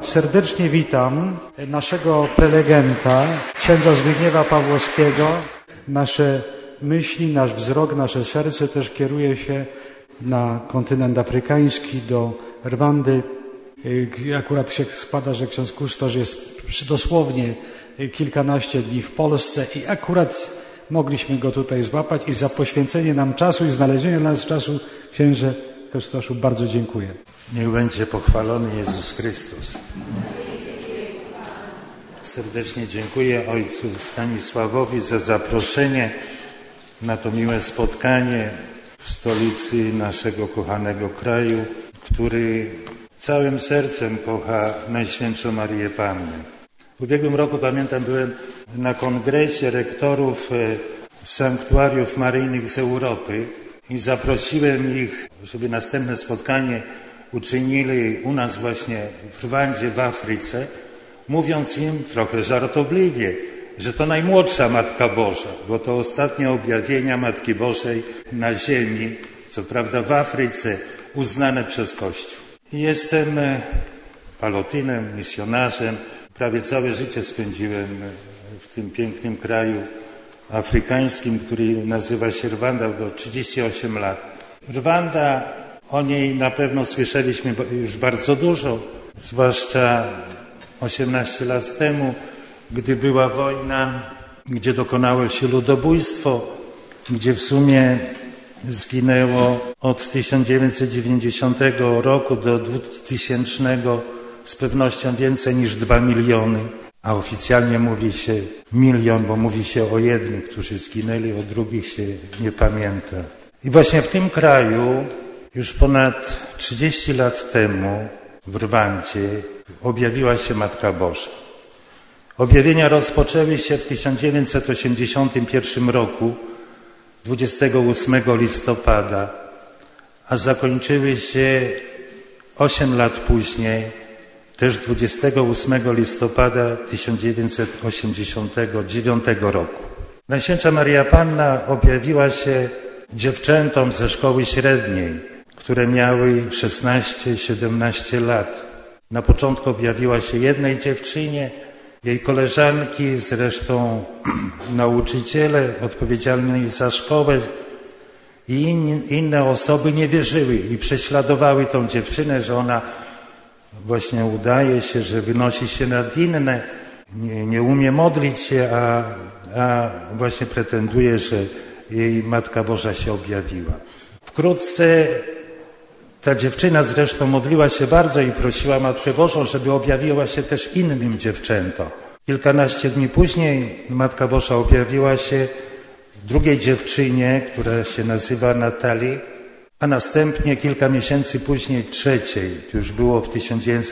serdecznie witam naszego prelegenta, księdza Zbigniewa Pawłowskiego. Nasze myśli, nasz wzrok, nasze serce też kieruje się na kontynent afrykański, do Rwandy. Akurat się składa, że ksiądz kustosz jest dosłownie kilkanaście dni w Polsce i akurat mogliśmy go tutaj złapać i za poświęcenie nam czasu i znalezienie nas czasu, księże kustoszu, bardzo dziękuję. Niech będzie pochwalony Jezus Chrystus. Serdecznie dziękuję ojcu Stanisławowi za zaproszenie na to miłe spotkanie w stolicy naszego kochanego kraju, który całym sercem kocha Najświętszą Marię Pannę. W ubiegłym roku, pamiętam, byłem na kongresie rektorów sanktuariów maryjnych z Europy i zaprosiłem ich, żeby następne spotkanie uczynili u nas właśnie w Rwandzie, w Afryce, mówiąc im trochę żartobliwie, że to najmłodsza Matka Boża, bo to ostatnie objawienia Matki Bożej na ziemi, co prawda w Afryce, uznane przez Kościół. Jestem palotynem, misjonarzem. Prawie całe życie spędziłem w tym pięknym kraju afrykańskim, który nazywa się Rwanda, bo 38 lat. Rwanda, o niej na pewno słyszeliśmy już bardzo dużo, zwłaszcza 18 lat temu, gdy była wojna, gdzie dokonało się ludobójstwo, gdzie w sumie zginęło od 1990 roku do 2000 z pewnością więcej niż 2 miliony, a oficjalnie mówi się 1 milion, bo mówi się o jednych, którzy zginęli, o drugich się nie pamięta. I właśnie w tym kraju już ponad 30 lat temu w Rwandzie objawiła się Matka Boża. Objawienia rozpoczęły się w 1981 roku, 28 listopada, a zakończyły się 8 lat później, też 28 listopada 1989 roku. Najświętsza Maria Panna objawiła się dziewczętom ze szkoły średniej, które miały 16-17 lat. Na początku objawiła się jednej dziewczynie, jej koleżanki, zresztą nauczyciele odpowiedzialni za szkołę i inne osoby nie wierzyły i prześladowały tą dziewczynę, że ona właśnie udaje się, że wynosi się nad inne, nie umie modlić się, a właśnie pretenduje, że jej Matka Boża się objawiła. Wkrótce ta dziewczyna zresztą modliła się bardzo i prosiła Matkę Bożą, żeby objawiła się też innym dziewczętom. Kilkanaście dni później Matka Boża objawiła się drugiej dziewczynie, która się nazywa Natalii, a następnie kilka miesięcy później trzeciej. To już było w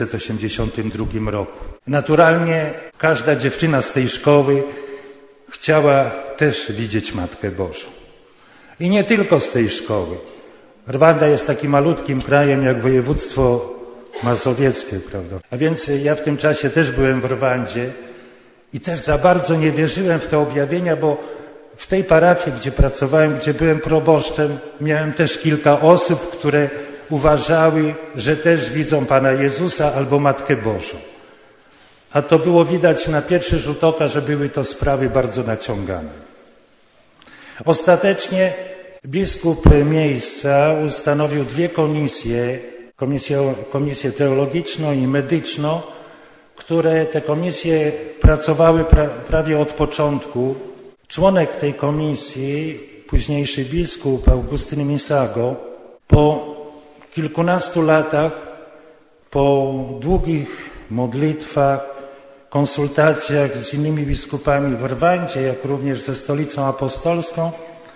1982 roku. Naturalnie każda dziewczyna z tej szkoły chciała też widzieć Matkę Bożą. I nie tylko z tej szkoły. Rwanda jest takim malutkim krajem jak województwo mazowieckie, prawda? A więc ja w tym czasie też byłem w Rwandzie i też za bardzo nie wierzyłem w te objawienia, bo w tej parafii, gdzie pracowałem, gdzie byłem proboszczem, miałem też kilka osób, które uważały, że też widzą Pana Jezusa albo Matkę Bożą. A to było widać na pierwszy rzut oka, że były to sprawy bardzo naciągane. Ostatecznie biskup miejsca ustanowił dwie komisje, komisję teologiczną i medyczną, które te komisje pracowały prawie od początku. Członek tej komisji, późniejszy biskup Augustyn Misago, po kilkunastu latach, po długich modlitwach, konsultacjach z innymi biskupami w Rwandzie, jak również ze Stolicą Apostolską,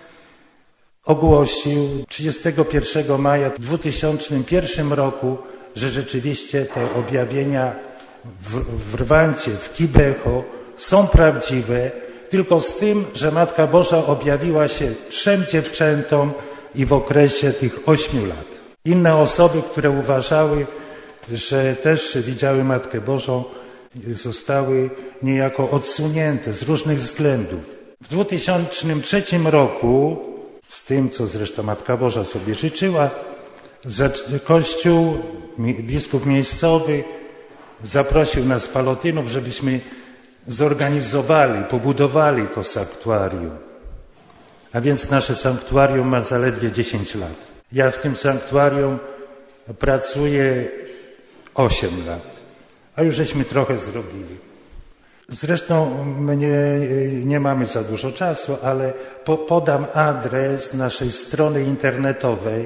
ogłosił 31 maja 2001 roku, że rzeczywiście te objawienia w Rwandzie, w Kibeho są prawdziwe, tylko z tym, że Matka Boża objawiła się 3 dziewczętom i w okresie tych 8 lat. Inne osoby, które uważały, że też widziały Matkę Bożą, zostały niejako odsunięte z różnych względów. W 2003 roku, z tym, co zresztą Matka Boża sobie życzyła, Kościół, biskup miejscowy zaprosił nas Palotynów, żebyśmy zorganizowali, pobudowali to sanktuarium. A więc nasze sanktuarium ma zaledwie 10 lat. Ja w tym sanktuarium pracuję 8 lat, a już żeśmy trochę zrobili. Zresztą nie mamy za dużo czasu, ale podam adres naszej strony internetowej,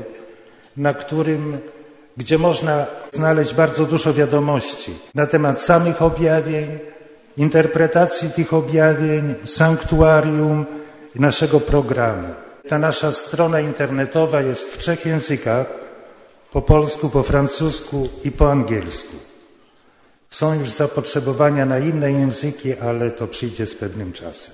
gdzie można znaleźć bardzo dużo wiadomości na temat samych objawień, interpretacji tych objawień, sanktuarium i naszego programu. Ta nasza strona internetowa jest w 3 językach, po polsku, po francusku i po angielsku. Są już zapotrzebowania na inne języki, ale to przyjdzie z pewnym czasem.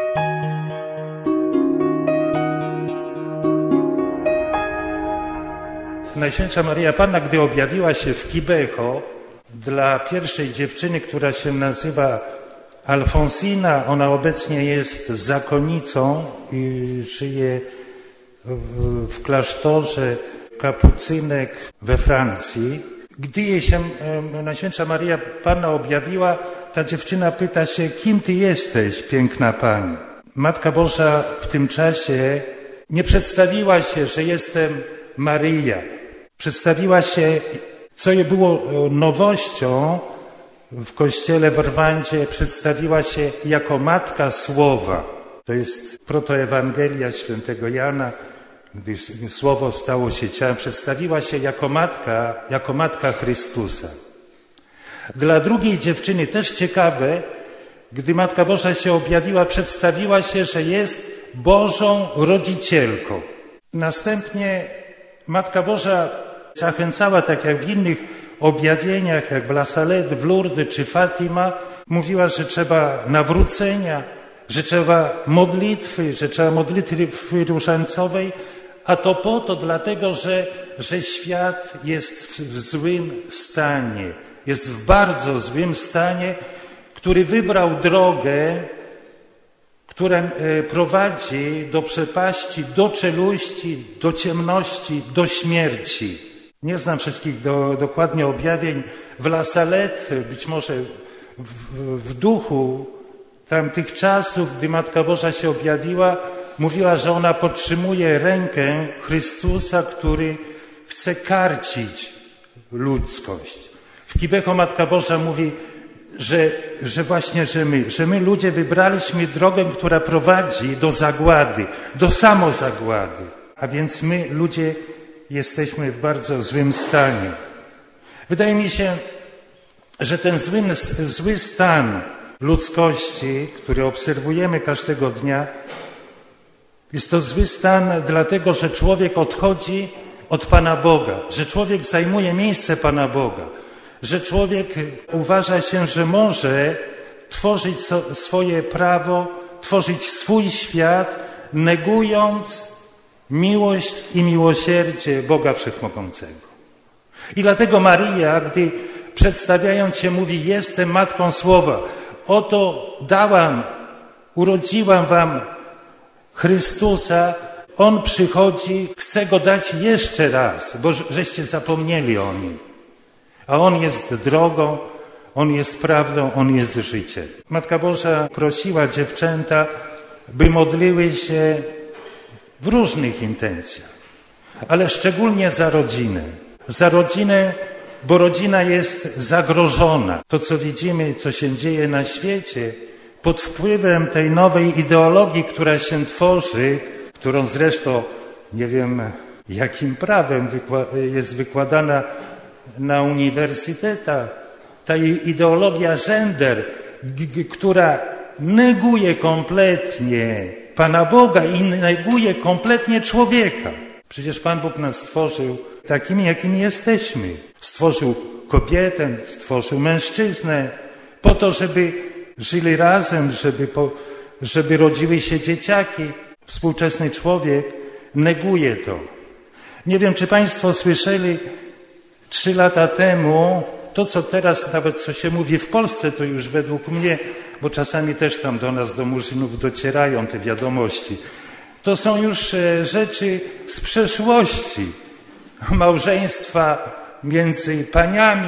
Najświętsza Maryja Panna, gdy objawiła się w Kibeho dla pierwszej dziewczyny, która się nazywa Alfonsina, ona obecnie jest zakonnicą i żyje w klasztorze kapucynek we Francji. Gdy jej się Najświętsza Maryja Panna objawiła, ta dziewczyna pyta się, kim ty jesteś, piękna Pani? Matka Boża w tym czasie nie przedstawiła się, że jestem Maryja. Przedstawiła się, co jej było nowością w kościele w Rwandzie, przedstawiła się jako Matka Słowa. To jest protoewangelia świętego Jana, gdy Słowo stało się ciałem, przedstawiła się jako Matka Chrystusa. Dla drugiej dziewczyny, też ciekawe, gdy Matka Boża się objawiła, przedstawiła się, że jest Bożą Rodzicielką. Następnie Matka Boża zachęcała, tak jak w innych objawieniach, jak w La Salette, w Lourdes czy Fatima, mówiła, że trzeba nawrócenia, że trzeba modlitwy, różańcowej, a to po to dlatego, że świat jest w złym stanie, jest w bardzo złym stanie, który wybrał drogę, która prowadzi do przepaści, do czeluści, do ciemności, do śmierci. Nie znam wszystkich dokładnie objawień. W La Salette, być może w duchu tamtych czasów, gdy Matka Boża się objawiła, mówiła, że ona podtrzymuje rękę Chrystusa, który chce karcić ludzkość. W Kibeho Matka Boża mówi, że my ludzie wybraliśmy drogę, która prowadzi do zagłady, do samozagłady. A więc my ludzie jesteśmy w bardzo złym stanie. Wydaje mi się, że ten zły stan ludzkości, który obserwujemy każdego dnia, jest to zły stan dlatego, że człowiek odchodzi od Pana Boga, że człowiek zajmuje miejsce Pana Boga, że człowiek uważa się, że może tworzyć swoje prawo, tworzyć swój świat, negując miłość i miłosierdzie Boga Wszechmogącego. I dlatego Maryja, gdy przedstawiając się mówi, jestem Matką Słowa, oto urodziłam wam Chrystusa, On przychodzi, chce Go dać jeszcze raz, bo żeście zapomnieli o Nim. A On jest drogą, On jest prawdą, On jest życiem. Matka Boża prosiła dziewczęta, by modliły się w różnych intencjach, ale szczególnie za rodzinę. Za rodzinę, bo rodzina jest zagrożona. To, co widzimy, co się dzieje na świecie, pod wpływem tej nowej ideologii, która się tworzy, którą zresztą nie wiem jakim prawem jest wykładana na uniwersytetach, ta ideologia gender, która neguje kompletnie Pana Boga i neguje kompletnie człowieka. Przecież Pan Bóg nas stworzył takimi, jakimi jesteśmy. Stworzył kobietę, stworzył mężczyznę po to, żeby żyli razem, żeby rodziły się dzieciaki. Współczesny człowiek neguje to. Nie wiem, czy Państwo słyszeli 3 lata temu to, co teraz, nawet co się mówi w Polsce, to już według mnie, bo czasami też tam do nas, do Murzynów docierają te wiadomości. To są już rzeczy z przeszłości. Małżeństwa między paniami,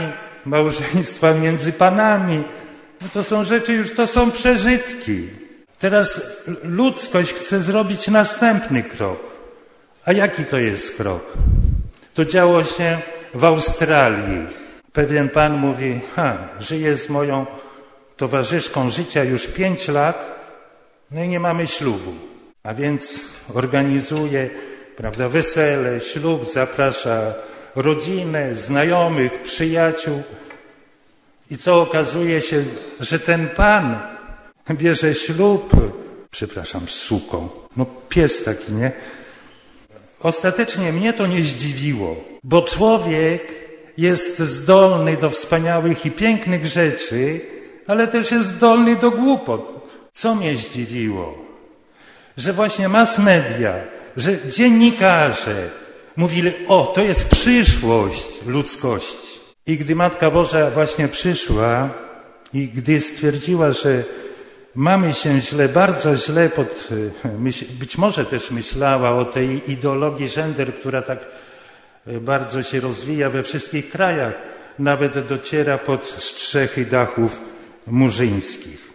małżeństwa między panami. No to są rzeczy już, to są przeżytki. Teraz ludzkość chce zrobić następny krok. A jaki to jest krok? To działo się w Australii. Pewien pan mówi, żyję z moją towarzyszką życia już 5 lat, no i nie mamy ślubu. A więc organizuje, prawda, wesele, ślub, zaprasza rodzinę, znajomych, przyjaciół. I co okazuje się, że ten pan bierze ślub, z suką, no pies taki, nie? Ostatecznie mnie to nie zdziwiło, bo człowiek jest zdolny do wspaniałych i pięknych rzeczy, ale też jest zdolny do głupot. Co mnie zdziwiło? Że właśnie mass media, że dziennikarze mówili, to jest przyszłość ludzkości. I gdy Matka Boża właśnie przyszła i gdy stwierdziła, że mamy się źle, bardzo źle, być może też myślała o tej ideologii gender, która tak bardzo się rozwija we wszystkich krajach, nawet dociera pod strzechy dachów murzyńskich.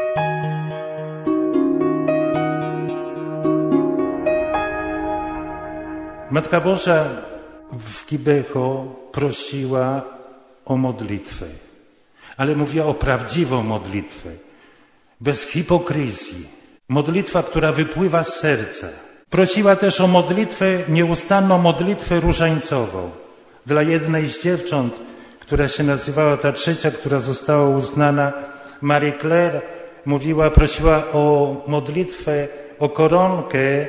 Matka Boża w Kibeho prosiła o modlitwę, ale mówiła o prawdziwą modlitwę, bez hipokryzji. Modlitwa, która wypływa z serca. Prosiła też o modlitwę, nieustanną modlitwę różańcową. Dla jednej z dziewcząt, która się nazywała, ta trzecia, która została uznana, Marie Claire, prosiła o modlitwę, o koronkę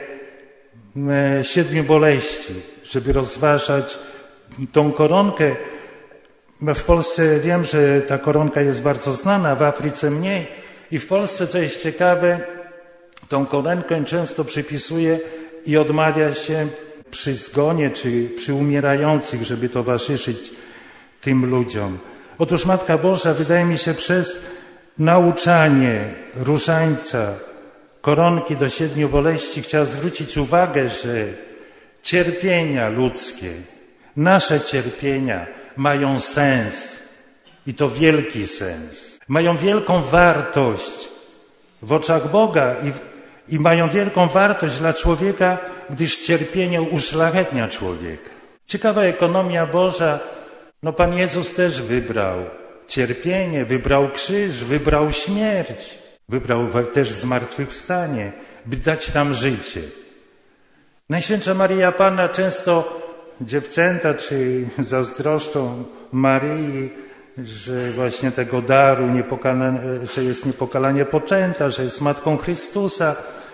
7 boleści, żeby rozważać tą koronkę. W Polsce wiem, że ta koronka jest bardzo znana, w Afryce mniej. I w Polsce, co jest ciekawe, tą koronkę często przypisuje i odmawia się przy zgonie czy przy umierających, żeby towarzyszyć tym ludziom. Otóż Matka Boża, wydaje mi się, przez nauczanie różańca, koronki do 7 boleści chciała zwrócić uwagę, że cierpienia ludzkie, nasze cierpienia mają sens i to wielki sens. Mają wielką wartość w oczach Boga i mają wielką wartość dla człowieka, gdyż cierpienie uszlachetnia człowieka. Ciekawa ekonomia Boża, Pan Jezus też wybrał cierpienie, wybrał krzyż, wybrał śmierć, wybrał też zmartwychwstanie, by dać nam życie. Najświętsza Maryja Panna, często dziewczęta czy zazdroszczą Maryi, że właśnie tego daru, że jest niepokalanie poczęta, że jest Matką Chrystusa.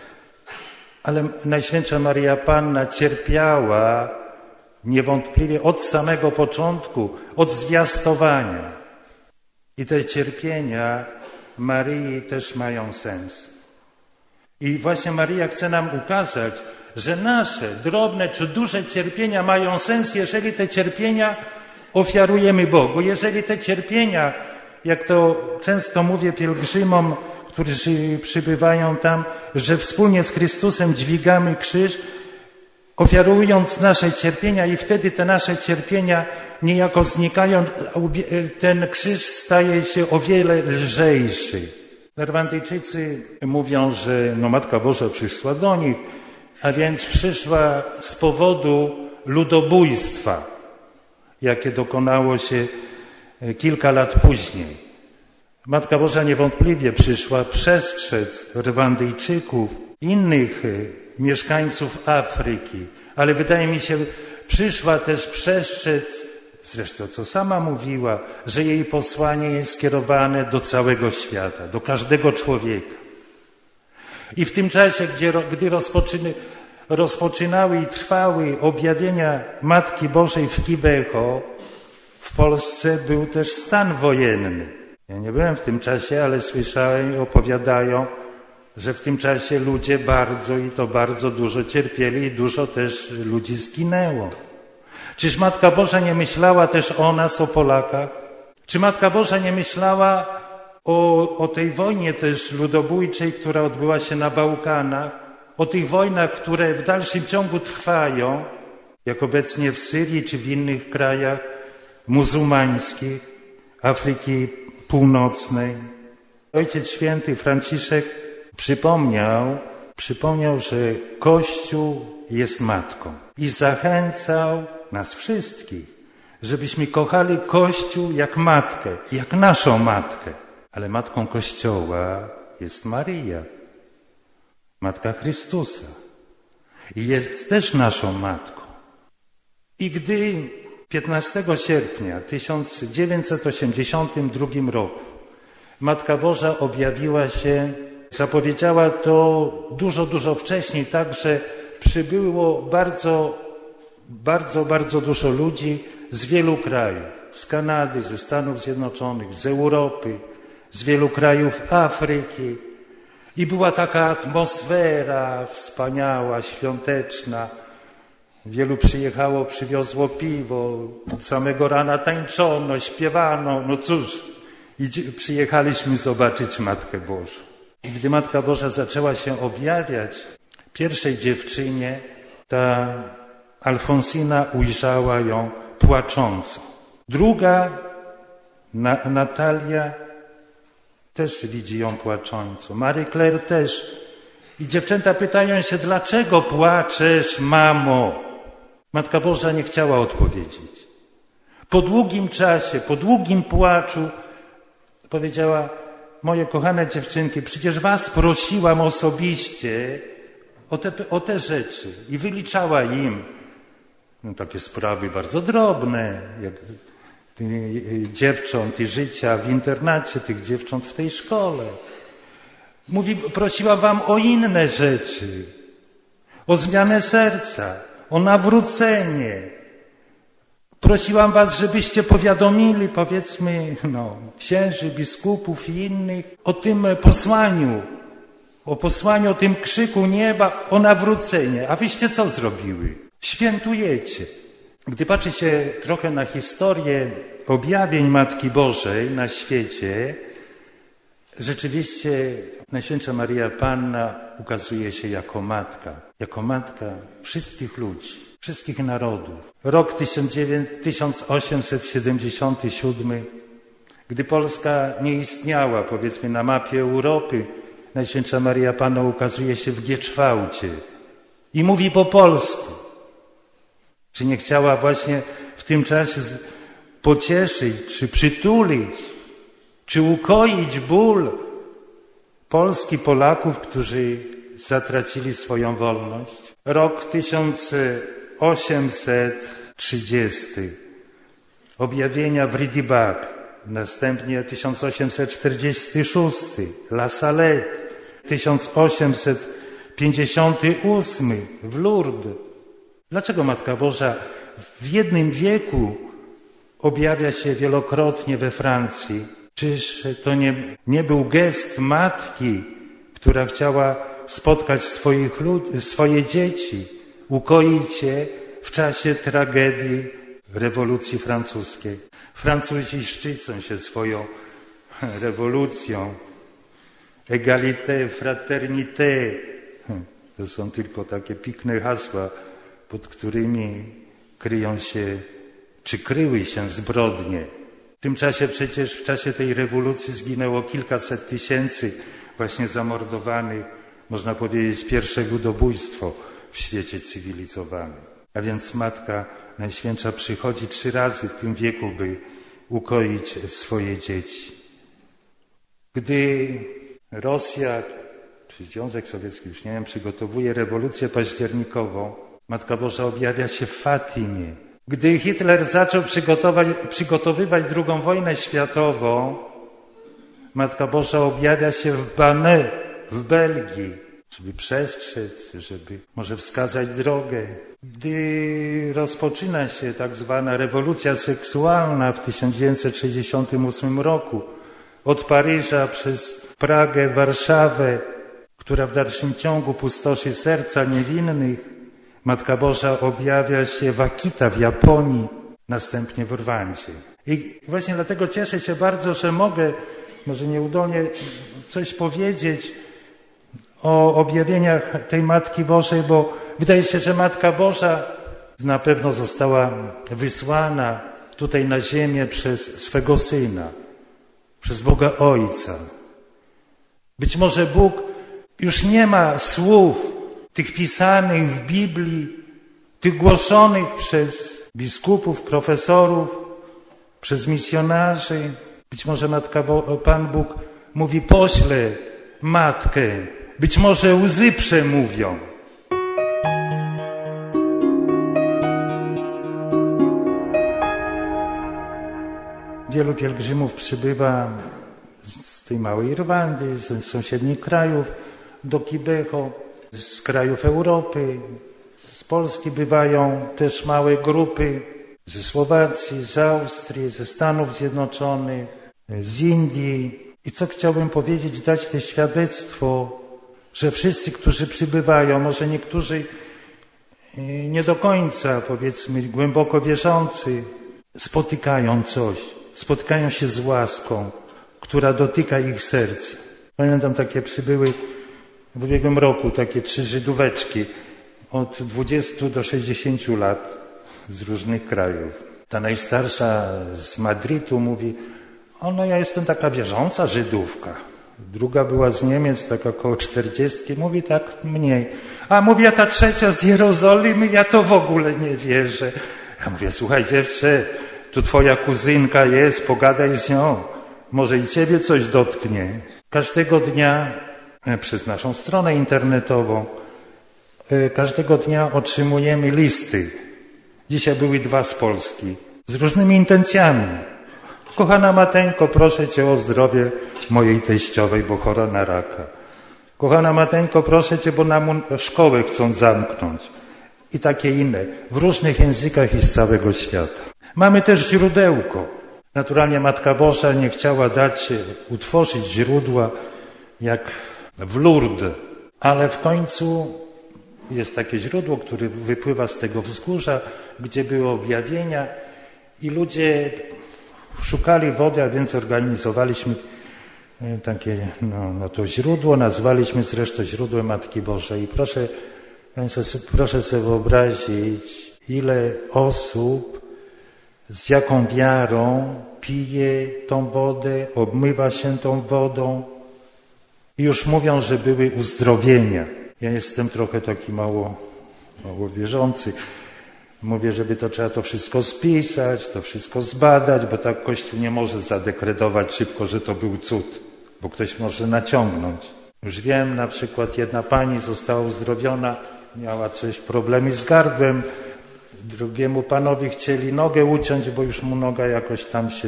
Ale Najświętsza Maryja Panna cierpiała niewątpliwie od samego początku, od zwiastowania. I te cierpienia Maryi też mają sens. I właśnie Maryja chce nam ukazać, że nasze drobne czy duże cierpienia mają sens, jeżeli te cierpienia ofiarujemy Bogu. Jeżeli te cierpienia, jak to często mówię pielgrzymom, którzy przybywają tam, że wspólnie z Chrystusem dźwigamy krzyż, ofiarując nasze cierpienia i wtedy te nasze cierpienia niejako znikają, ten krzyż staje się o wiele lżejszy. Rwandyjczycy mówią, że Matka Boża przyszła do nich, a więc przyszła z powodu ludobójstwa, jakie dokonało się kilka lat później. Matka Boża niewątpliwie przyszła przestrzec Rwandyjczyków, innych mieszkańców Afryki, ale wydaje mi się, przyszła też przestrzec, zresztą co sama mówiła, że jej posłanie jest skierowane do całego świata, do każdego człowieka. I w tym czasie, gdy rozpoczynały i trwały objawienia Matki Bożej w Kibeho, w Polsce był też stan wojenny. Ja nie byłem w tym czasie, ale słyszałem i opowiadają, że w tym czasie ludzie bardzo dużo cierpieli i dużo też ludzi zginęło. Czyż Matka Boża nie myślała też o nas, o Polakach? Czy Matka Boża nie myślała o tej wojnie też ludobójczej, która odbyła się na Bałkanach? O tych wojnach, które w dalszym ciągu trwają, jak obecnie w Syrii czy w innych krajach muzułmańskich? Afryki Północnej. Ojciec Święty Franciszek przypomniał, że Kościół jest matką i zachęcał nas wszystkich, żebyśmy kochali Kościół jak matkę, jak naszą matkę. Ale matką Kościoła jest Maryja, Matka Chrystusa. I jest też naszą matką. I gdy 15 sierpnia 1982 roku Matka Boża objawiła się, zapowiedziała to dużo wcześniej, tak, że przybyło bardzo dużo ludzi z wielu krajów. Z Kanady, ze Stanów Zjednoczonych, z Europy, z wielu krajów Afryki. I była taka atmosfera wspaniała, świąteczna. Wielu przyjechało, przywiozło piwo, od samego rana tańczono, śpiewano. No cóż, przyjechaliśmy zobaczyć Matkę Bożą. I gdy Matka Boża zaczęła się objawiać pierwszej dziewczynie, ta Alfonsina ujrzała ją płaczącą. Druga, Natalia, też widzi ją płaczącą. Marie Claire też. I dziewczęta pytają się, dlaczego płaczesz, mamo? Matka Boża nie chciała odpowiedzieć. Po długim czasie, po długim płaczu powiedziała, moje kochane dziewczynki, przecież was prosiłam osobiście o te rzeczy. I wyliczała im takie sprawy bardzo drobne, jak dziewcząt i życia w internacie, tych dziewcząt w tej szkole. Mówi, prosiła wam o inne rzeczy, o zmianę serca, o nawrócenie. Prosiłam was, żebyście powiadomili, powiedzmy, księży, biskupów i innych o tym posłaniu, o tym krzyku nieba, o nawrócenie. A wyście co zrobiły? Świętujecie. Gdy patrzy się trochę na historię objawień Matki Bożej na świecie, rzeczywiście Najświętsza Maryja Panna ukazuje się jako matka wszystkich ludzi, wszystkich narodów. Rok 1877, gdy Polska nie istniała, powiedzmy, na mapie Europy, Najświętsza Maryja Panna ukazuje się w Gieczwałcie i mówi po polsku. Czy nie chciała właśnie w tym czasie pocieszyć, czy przytulić, czy ukoić ból Polski, Polaków, którzy zatracili swoją wolność? Rok 1830. Objawienia w Ridibag. Następnie 1846. La Salette. 1858 w Lourdes. Dlaczego Matka Boża w jednym wieku objawia się wielokrotnie we Francji? Czyż to nie był gest matki, która chciała spotkać swoje dzieci, ukoić je w czasie tragedii rewolucji francuskiej? Francuzi szczycą się swoją rewolucją. Égalité, fraternité. To są tylko takie piękne hasła, pod którymi kryją się, czy kryły się zbrodnie. W tym czasie przecież, w czasie tej rewolucji zginęło kilkaset tysięcy właśnie zamordowanych, można powiedzieć, pierwsze ludobójstwo w świecie cywilizowanym. A więc Matka Najświętsza przychodzi 3 razy w tym wieku, by ukoić swoje dzieci. Gdy Rosja, czy Związek Sowiecki, już nie wiem, przygotowuje rewolucję październikową, Matka Boża objawia się w Fatimie. Gdy Hitler zaczął przygotowywać II wojnę światową, Matka Boża objawia się w Banneux, w Belgii, żeby przestrzec, żeby może wskazać drogę. Gdy rozpoczyna się tak zwana rewolucja seksualna w 1968 roku, od Paryża przez Pragę, Warszawę, która w dalszym ciągu pustoszy serca niewinnych, Matka Boża objawia się w Akita w Japonii, następnie w Rwandzie. I właśnie dlatego cieszę się bardzo, że mogę, może nieudolnie, coś powiedzieć o objawieniach tej Matki Bożej, bo wydaje się, że Matka Boża na pewno została wysłana tutaj na ziemię przez swego Syna, przez Boga Ojca. Być może Bóg już nie ma słów tych pisanych w Biblii, tych głoszonych przez biskupów, profesorów, przez misjonarzy. Być może Pan Bóg mówi, poślę matkę. Być może łzy przemówią. Wielu pielgrzymów przybywa z tej małej Rwandy, z sąsiednich krajów do Kibeho, z krajów Europy, z Polski bywają też małe grupy, ze Słowacji, z Austrii, ze Stanów Zjednoczonych, z Indii. I co chciałbym powiedzieć, dać to świadectwo, że wszyscy, którzy przybywają, może niektórzy nie do końca, powiedzmy, głęboko wierzący, spotykają coś, spotykają się z łaską, która dotyka ich serc. Pamiętam, takie przybyły w ubiegłym roku, takie 3 Żydóweczki od 20 do 60 lat z różnych krajów. Ta najstarsza z Madrytu mówi, ja jestem taka wierząca Żydówka. Druga była z Niemiec, taka około 40, mówi tak mniej. A mówi, a ta trzecia z Jerozolimy, ja to w ogóle nie wierzę. Ja mówię, słuchaj dziewczę, tu twoja kuzynka jest, pogadaj z nią. Może i ciebie coś dotknie. Każdego dnia przez naszą stronę internetową, każdego dnia otrzymujemy listy. Dzisiaj były 2 z Polski, z różnymi intencjami. Kochana Mateńko, proszę Cię o zdrowie mojej teściowej, bo chora na raka. Kochana Mateńko, proszę Cię, bo nam szkołę chcą zamknąć. I takie inne, w różnych językach i z całego świata. Mamy też źródełko. Naturalnie Matka Boża nie chciała utworzyć źródła jak w Lourdes, ale w końcu jest takie źródło, które wypływa z tego wzgórza, gdzie były objawienia i ludzie szukali wody, a więc zorganizowaliśmy takie to źródło, nazwaliśmy zresztą źródłem Matki Bożej. I proszę sobie wyobrazić, ile osób z jaką wiarą pije tą wodę, obmywa się tą wodą i już mówią, że były uzdrowienia. Ja jestem trochę taki mało wierzący. Mówię, żeby trzeba to wszystko spisać, to wszystko zbadać, bo tak Kościół nie może zadekretować szybko, że to był cud, bo ktoś może naciągnąć. Już wiem, na przykład jedna pani została uzdrowiona, miała problemy z gardłem, drugiemu panowi chcieli nogę uciąć, bo już mu noga jakoś tam się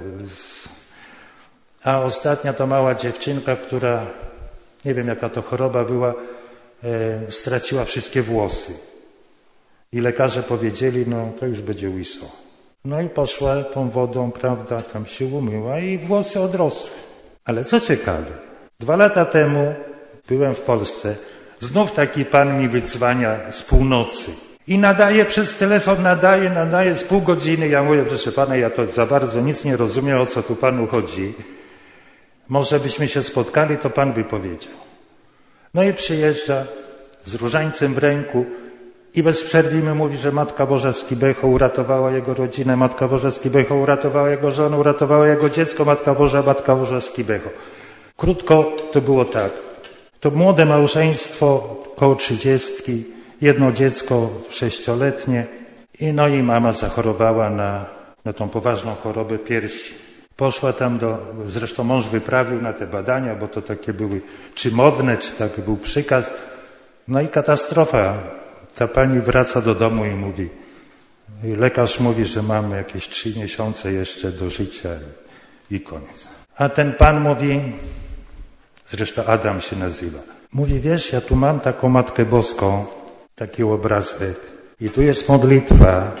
A ostatnia to mała dziewczynka, która, nie wiem jaka to choroba była, straciła wszystkie włosy. I lekarze powiedzieli, to już będzie łyso. I poszła tą wodą, prawda, tam się umyła i włosy odrosły. Ale co ciekawe, 2 lata temu byłem w Polsce, znów taki pan mi wydzwania z północy. I nadaje przez telefon, nadaje z pół godziny. Ja mówię, proszę pana, ja to za bardzo nic nie rozumiem, o co tu panu chodzi. Może byśmy się spotkali, to pan by powiedział. I przyjeżdża z różańcem w ręku i bez przerwy mi mówi, że Matka Boża z Kibeho uratowała jego rodzinę, Matka Boża z Kibeho uratowała jego żonę, uratowała jego dziecko, Matka Boża z Kibeho. Krótko to było tak. To młode małżeństwo, koło 30, jedno dziecko 6-letnie i mama zachorowała na tą poważną chorobę piersi. Poszła tam zresztą mąż wyprawił na te badania, bo to takie były czy modne, czy taki był przykaz. I katastrofa. Ta pani wraca do domu i mówi, lekarz mówi, że mamy jakieś 3 miesiące jeszcze do życia i koniec. A ten pan mówi, zresztą Adam się nazywa, mówi, wiesz, ja tu mam taką Matkę Boską, taki obrazek i tu jest modlitwa.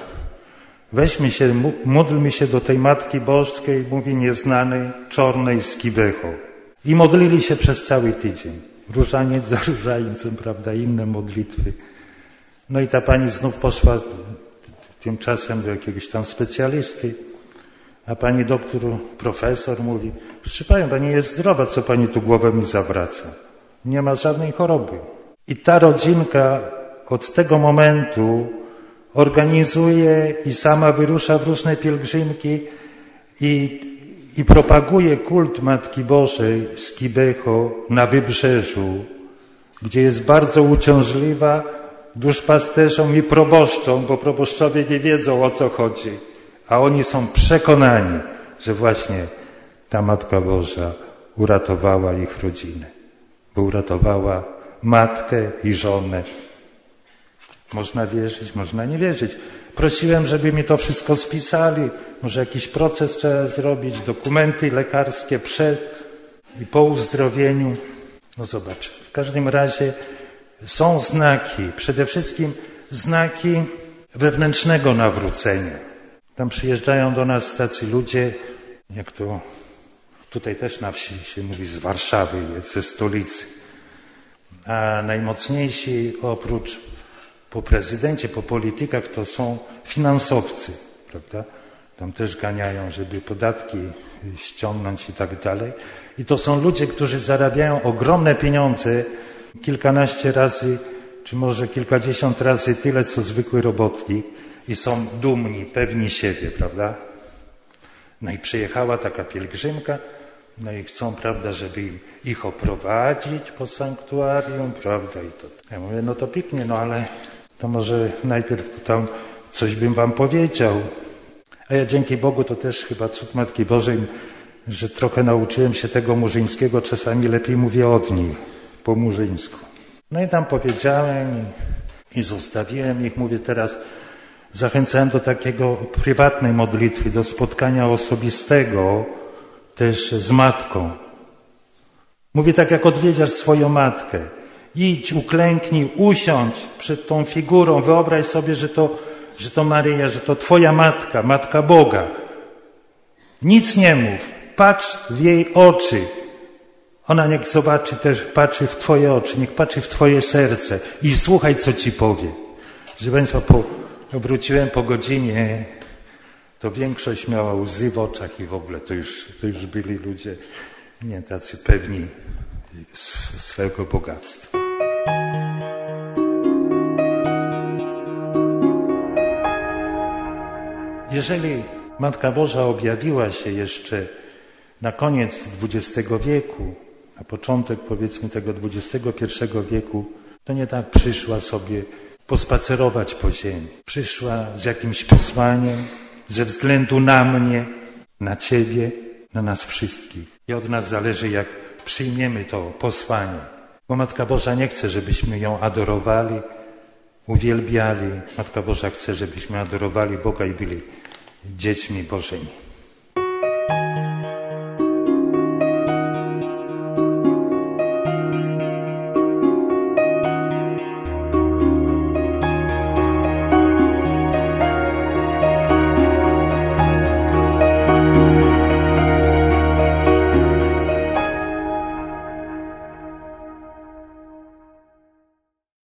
Módlmy się do tej Matki Boskiej, mówi nieznanej, czarnej z Kibeho. I modlili się przez cały tydzień. Różaniec za różańcem, prawda, inne modlitwy. I ta pani znów poszła tymczasem do jakiegoś tam specjalisty, a pani doktor, profesor mówi, proszę panią, pani jest zdrowa, co pani tu głowę mi zawraca? Nie ma żadnej choroby. I ta rodzinka od tego momentu organizuje i sama wyrusza w różne pielgrzymki i propaguje kult Matki Bożej z Kibeho na Wybrzeżu, gdzie jest bardzo uciążliwa duszpasterzom i proboszczom, bo proboszczowie nie wiedzą, o co chodzi, a oni są przekonani, że właśnie ta Matka Boża uratowała ich rodzinę, bo uratowała matkę i żonę. Można wierzyć, można nie wierzyć. Prosiłem, żeby mi to wszystko spisali, może jakiś proces trzeba zrobić, dokumenty lekarskie przed i po uzdrowieniu. No zobacz, w każdym razie są znaki, przede wszystkim znaki wewnętrznego nawrócenia. Tam przyjeżdżają do nas tacy ludzie, jak to tutaj też na wsi się mówi, z Warszawy, ze stolicy. A najmocniejsi oprócz po prezydencie, po politykach to są finansowcy, prawda? Tam też ganiają, żeby podatki ściągnąć i tak dalej. I to są ludzie, którzy zarabiają ogromne pieniądze, kilkanaście razy, czy może kilkadziesiąt razy tyle, co zwykły robotnik i są dumni, pewni siebie, prawda? No i przyjechała taka pielgrzymka, no i chcą, prawda, żeby ich oprowadzić po sanktuarium, prawda? I to. Ja mówię, no to pięknie, no ale to może najpierw tam coś bym wam powiedział. A ja dzięki Bogu to też chyba cud Matki Bożej, że trochę nauczyłem się tego murzyńskiego, czasami lepiej mówię od nich, po murzyńsku. No i tam powiedziałem i zostawiłem ich, mówię teraz, zachęcałem do takiego prywatnej modlitwy, do spotkania osobistego też z matką. Mówię tak, jak odwiedziasz swoją matkę. Idź, uklęknij, usiądź przed tą figurą, wyobraź sobie, że to Maryja, że to twoja matka, Matka Boga. Nic nie mów, patrz w jej oczy. Ona niech zobaczy też, patrzy w twoje oczy, niech patrzy w twoje serce i słuchaj, co ci powie. Proszę Państwa, wróciłem po godzinie, to większość miała łzy w oczach i w ogóle to już byli ludzie nie tacy pewni swego bogactwa. Jeżeli Matka Boża objawiła się jeszcze na koniec XX wieku, na początek powiedzmy tego XXI wieku, to nie tak przyszła sobie pospacerować po ziemi. Przyszła z jakimś posłaniem ze względu na mnie, na ciebie, na nas wszystkich. I od nas zależy, jak przyjmiemy to posłanie. Bo Matka Boża nie chce, żebyśmy ją adorowali, uwielbiali. Matka Boża chce, żebyśmy adorowali Boga i byli dziećmi Bożymi.